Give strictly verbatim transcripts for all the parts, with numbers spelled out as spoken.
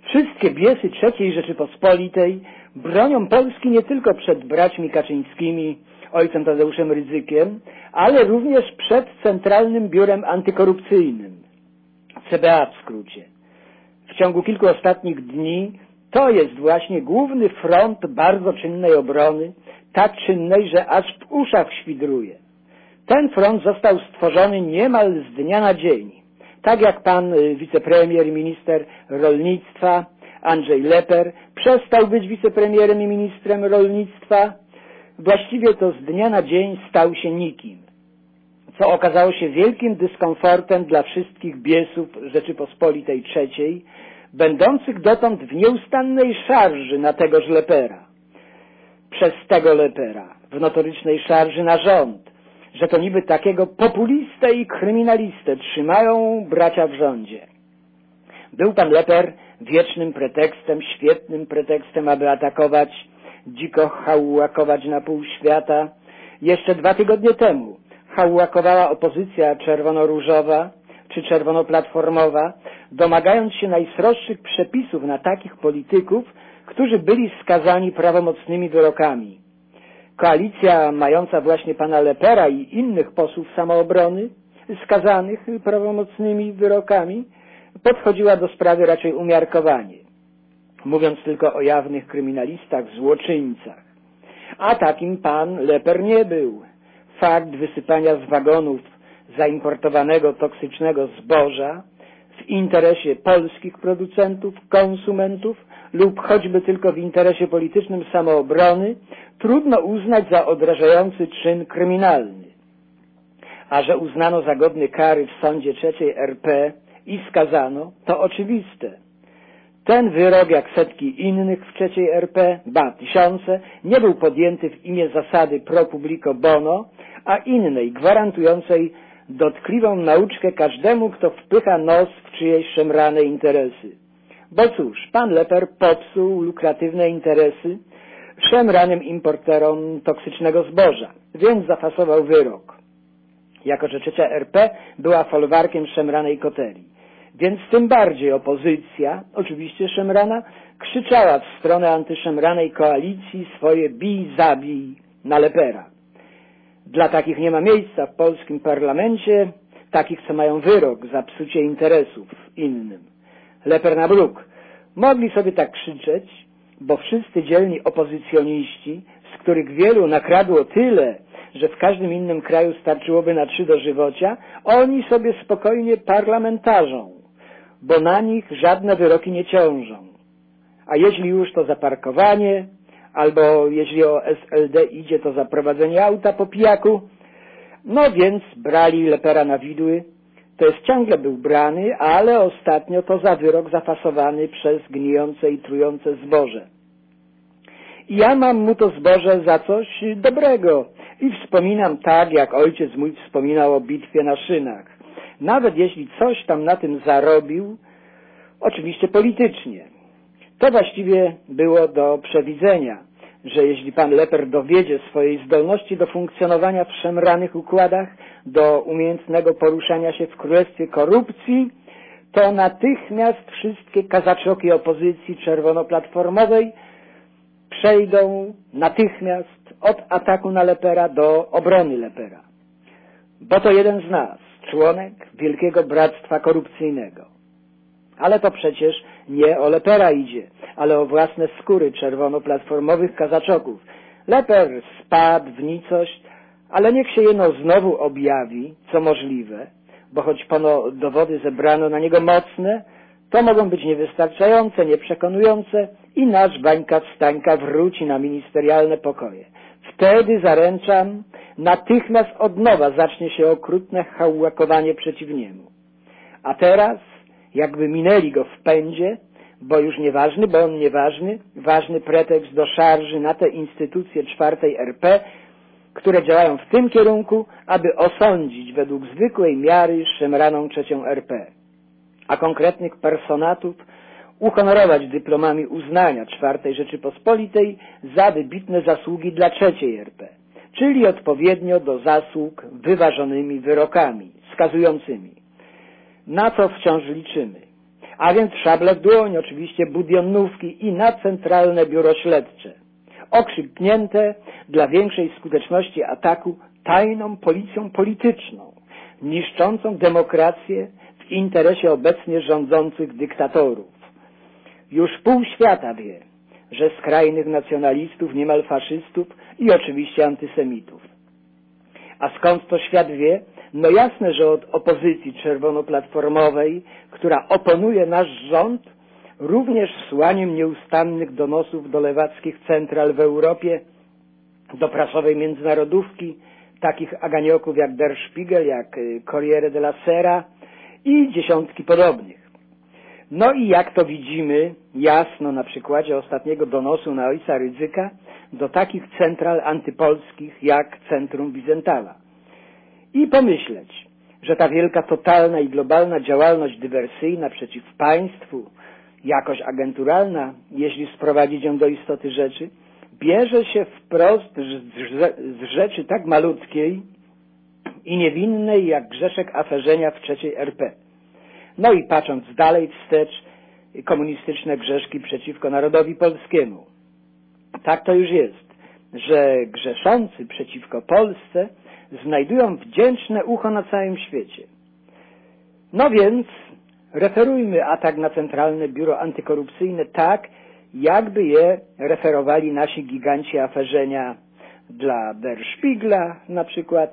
Wszystkie biesy trzeciej Rzeczypospolitej bronią Polski nie tylko przed braćmi Kaczyńskimi, ojcem Tadeuszem Rydzykiem, ale również przed Centralnym Biurem Antykorupcyjnym, C B A w skrócie. W ciągu kilku ostatnich dni to jest właśnie główny front bardzo czynnej obrony, tak czynnej, że aż w uszach świdruje. Ten front został stworzony niemal z dnia na dzień. Tak jak pan wicepremier i minister rolnictwa Andrzej Leper przestał być wicepremierem i ministrem rolnictwa, właściwie to z dnia na dzień stał się nikim, co okazało się wielkim dyskomfortem dla wszystkich biesów Rzeczypospolitej trzeciej, będących dotąd w nieustannej szarży na tegoż Lepera. Przez tego Lepera, w notorycznej szarży na rząd, że to niby takiego populistę i kryminalistę trzymają bracia w rządzie. Był pan Leper wiecznym pretekstem, świetnym pretekstem, aby atakować, dziko hałłakować na pół świata. Jeszcze dwa tygodnie temu hałłakowała opozycja czerwono-różowa czy czerwono-platformowa, domagając się najsroższych przepisów na takich polityków, którzy byli skazani prawomocnymi wyrokami. Koalicja mająca właśnie pana Lepera i innych posłów samoobrony, skazanych prawomocnymi wyrokami, podchodziła do sprawy raczej umiarkowanie, mówiąc tylko o jawnych kryminalistach, złoczyńcach. A takim pan Leper nie był. Fakt wysypania z wagonów zaimportowanego toksycznego zboża w interesie polskich producentów, konsumentów lub choćby tylko w interesie politycznym samoobrony trudno uznać za odrażający czyn kryminalny. A że uznano za godny kary w sądzie trzeciej R P i skazano, to oczywiste. Ten wyrok, jak setki innych w trzeciej R P, ba tysiące, nie był podjęty w imię zasady pro publico bono, a innej, gwarantującej dotkliwą nauczkę każdemu, kto wpycha nos w czyjeś szemrane interesy. Bo cóż, pan Leper popsuł lukratywne interesy szemranym importerom toksycznego zboża, więc zafasował wyrok. Jako że trzecia R P była folwarkiem szemranej koterii. Więc tym bardziej opozycja, oczywiście szemrana, krzyczała w stronę antyszemranej koalicji swoje bij, zabij na Lepera. Dla takich nie ma miejsca w polskim parlamencie, takich, co mają wyrok za psucie interesów innym. Leper na bruk. Mogli sobie tak krzyczeć, bo wszyscy dzielni opozycjoniści, z których wielu nakradło tyle, że w każdym innym kraju starczyłoby na trzy dożywocia, oni sobie spokojnie parlamentarzą, bo na nich żadne wyroki nie ciążą. A jeśli już, to za parkowanie, albo jeśli o S L D idzie, to za prowadzenie auta po pijaku. No więc brali Lepera na widły. To jest ciągle był brany, ale ostatnio to za wyrok zafasowany przez gnijące i trujące zboże. I ja mam mu to zboże za coś dobrego i wspominam tak, jak ojciec mój wspominał o bitwie na Szynach. Nawet jeśli coś tam na tym zarobił, oczywiście politycznie. To właściwie było do przewidzenia, że jeśli pan Leper dowiedzie swojej zdolności do funkcjonowania w szemranych układach, do umiejętnego poruszania się w królestwie korupcji, to natychmiast wszystkie kazaczoki opozycji czerwono-platformowej przejdą natychmiast od ataku na Lepera do obrony Lepera. Bo to jeden z nas, członek Wielkiego Bractwa Korupcyjnego. Ale to przecież nie o Lepera idzie, ale o własne skóry czerwono-platformowych kazaczoków. Leper spadł w nicość, ale niech się jeno znowu objawi, co możliwe, bo choć pono dowody zebrano na niego mocne, to mogą być niewystarczające, nieprzekonujące i nasz Bańka Wstańka wróci na ministerialne pokoje. Wtedy, zaręczam, natychmiast od nowa zacznie się okrutne hałłakowanie przeciw niemu. A teraz, jakby minęli go w pędzie, bo już nieważny, bo on nieważny, ważny pretekst do szarży na te instytucje czwartej R P, które działają w tym kierunku, aby osądzić według zwykłej miary szemraną trzecią R P, a konkretnych personatów uhonorować dyplomami uznania czwartej Rzeczypospolitej za wybitne zasługi dla trzeciej R P, czyli odpowiednio do zasług wyważonymi wyrokami skazującymi. Na co wciąż liczymy. A więc szabla w dłoń, oczywiście budionówki i na Centralne Biuro Śledcze. Okrzyknięte dla większej skuteczności ataku tajną policją polityczną, niszczącą demokrację w interesie obecnie rządzących dyktatorów. Już pół świata wie, że skrajnych nacjonalistów, niemal faszystów i oczywiście antysemitów. A skąd to świat wie? No jasne, że od opozycji czerwonoplatformowej, która oponuje nasz rząd, również wsłaniem nieustannych donosów do lewackich central w Europie, do prasowej międzynarodówki, takich aganioków jak Der Spiegel, jak Corriere della Sera i dziesiątki podobnych. No i jak to widzimy jasno na przykładzie ostatniego donosu na ojca Rydzyka do takich central antypolskich jak Centrum Wizentala. I pomyśleć, że ta wielka, totalna i globalna działalność dywersyjna przeciw państwu, jakoś agenturalna, jeśli sprowadzić ją do istoty rzeczy, bierze się wprost z rzeczy tak malutkiej i niewinnej jak grzeszek aferzenia w trzeciej R P. No i patrząc dalej wstecz, komunistyczne grzeszki przeciwko narodowi polskiemu. Tak to już jest, że grzeszący przeciwko Polsce znajdują wdzięczne ucho na całym świecie. No więc referujmy atak na Centralne Biuro Antykorupcyjne tak, jakby je referowali nasi giganci aferzenia dla Der Spiegla na przykład.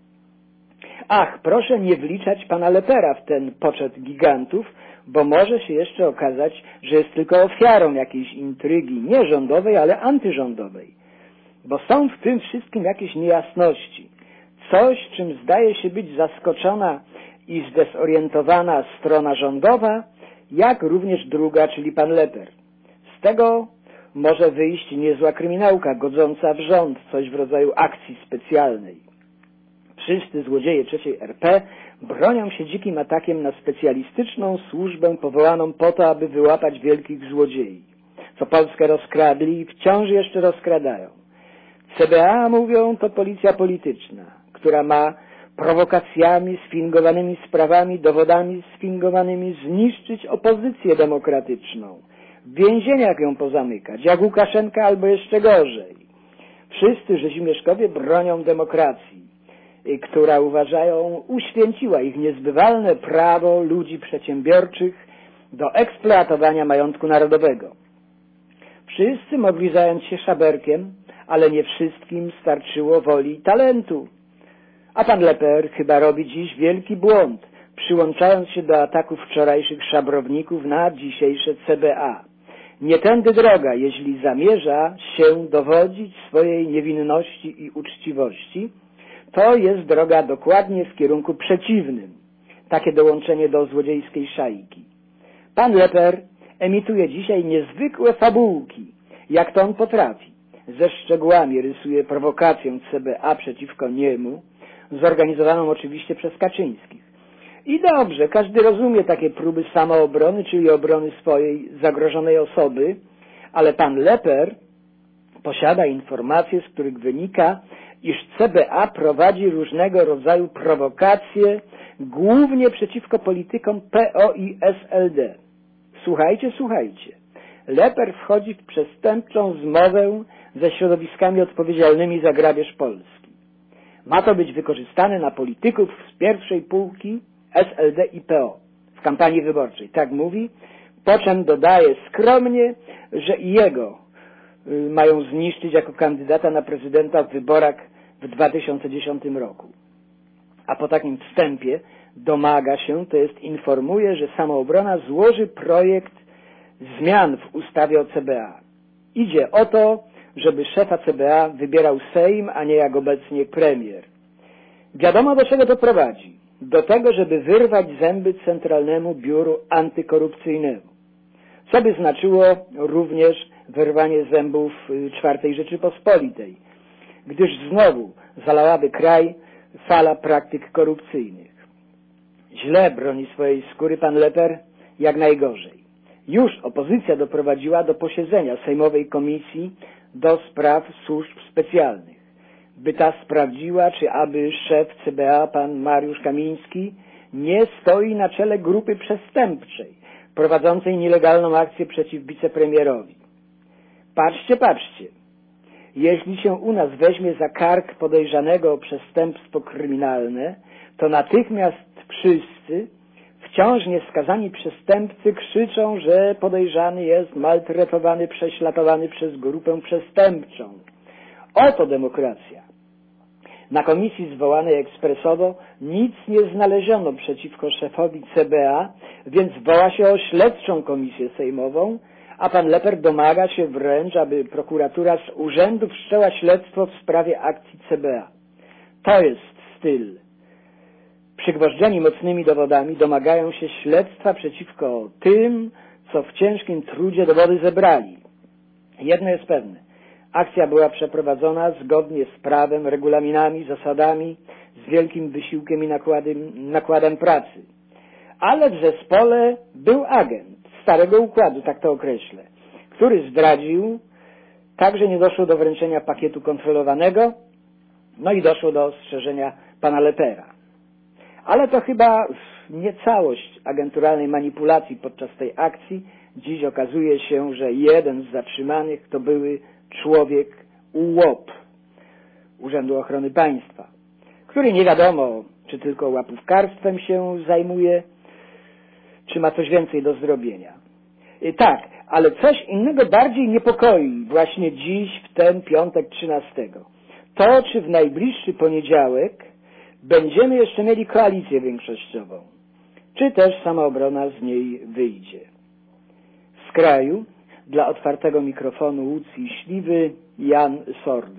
Ach, proszę nie wliczać pana Lepera w ten poczet gigantów, bo może się jeszcze okazać, że jest tylko ofiarą jakiejś intrygi, nie rządowej, ale antyrządowej. Bo są w tym wszystkim jakieś niejasności. Coś, czym zdaje się być zaskoczona i zdezorientowana strona rządowa, jak również druga, czyli pan Leper. Z tego może wyjść niezła kryminałka godząca w rząd, coś w rodzaju akcji specjalnej. Wszyscy złodzieje trzeciej R P bronią się dzikim atakiem na specjalistyczną służbę powołaną po to, aby wyłapać wielkich złodziei, co Polskę rozkradli i wciąż jeszcze rozkradają. C B A, mówią, to policja polityczna, która ma prowokacjami, sfingowanymi sprawami, dowodami sfingowanymi zniszczyć opozycję demokratyczną, w więzieniach ją pozamykać, jak Łukaszenka albo jeszcze gorzej. Wszyscy Rzezimieszkowie bronią demokracji, która, uważają, uświęciła ich niezbywalne prawo ludzi przedsiębiorczych do eksploatowania majątku narodowego. Wszyscy mogli zająć się szaberkiem, ale nie wszystkim starczyło woli i talentu. A pan Leper chyba robi dziś wielki błąd, przyłączając się do ataków wczorajszych szabrowników na dzisiejsze C B A. Nie tędy droga, jeśli zamierza się dowodzić swojej niewinności i uczciwości, to jest droga dokładnie w kierunku przeciwnym. Takie dołączenie do złodziejskiej szajki. Pan Leper emituje dzisiaj niezwykłe fabułki, jak to on potrafi. Ze szczegółami rysuje prowokację C B A przeciwko niemu, zorganizowaną oczywiście przez Kaczyńskich. I dobrze, każdy rozumie takie próby samoobrony, czyli obrony swojej zagrożonej osoby, ale pan Leper posiada informacje, z których wynika, iż C B A prowadzi różnego rodzaju prowokacje, głównie przeciwko politykom P O i S L D. Słuchajcie, słuchajcie. Leper wchodzi w przestępczą zmowę ze środowiskami odpowiedzialnymi za grabież Polski. Ma to być wykorzystane na polityków z pierwszej półki S L D i P O w kampanii wyborczej. Tak mówi, po czym dodaje skromnie, że i jego y, mają zniszczyć jako kandydata na prezydenta w wyborach w dwa tysiące dziesiątym roku. A po takim wstępie domaga się, to jest informuje, że Samoobrona złoży projekt zmian w ustawie o C B A. Idzie o to, żeby szefa C B A wybierał Sejm, a nie jak obecnie premier. Wiadomo, do czego to prowadzi. Do tego, żeby wyrwać zęby Centralnemu Biuru Antykorupcyjnemu. Co by znaczyło również wyrwanie zębów czwartej Rzeczypospolitej, gdyż znowu zalałaby kraj fala praktyk korupcyjnych. Źle broni swojej skóry pan Leper, jak najgorzej. Już opozycja doprowadziła do posiedzenia Sejmowej Komisji do Spraw Służb Specjalnych, by ta sprawdziła, czy aby szef C B A, pan Mariusz Kamiński, nie stoi na czele grupy przestępczej, prowadzącej nielegalną akcję przeciw wicepremierowi. Patrzcie, patrzcie. Jeśli się u nas weźmie za kark podejrzanego o przestępstwo kryminalne, to natychmiast wszyscy, wciąż nieskazani przestępcy, krzyczą, że podejrzany jest maltretowany, prześladowany przez grupę przestępczą. Oto demokracja. Na komisji zwołanej ekspresowo nic nie znaleziono przeciwko szefowi C B A, więc woła się o śledczą komisję sejmową, a pan Lepper domaga się wręcz, aby prokuratura z urzędu wszczęła śledztwo w sprawie akcji C B A. To jest styl. Przygwożdżeni mocnymi dowodami domagają się śledztwa przeciwko tym, co w ciężkim trudzie dowody zebrali. Jedno jest pewne. Akcja była przeprowadzona zgodnie z prawem, regulaminami, zasadami, z wielkim wysiłkiem i nakładem, nakładem pracy. Ale w zespole był agent starego układu, tak to określę, który zdradził, także nie doszło do wręczenia pakietu kontrolowanego, no i doszło do ostrzeżenia pana Leppera. Ale to chyba nie całość agenturalnej manipulacji podczas tej akcji. Dziś okazuje się, że jeden z zatrzymanych to były człowiek U Ł O P, Urzędu Ochrony Państwa, który nie wiadomo, czy tylko łapówkarstwem się zajmuje, czy ma coś więcej do zrobienia. I tak, ale coś innego bardziej niepokoi właśnie dziś, w ten piątek trzynastego. To, czy w najbliższy poniedziałek będziemy jeszcze mieli koalicję większościową, czy też Samoobrona z niej wyjdzie. Z kraju dla otwartego mikrofonu Łucji Śliwy Jan Sordy.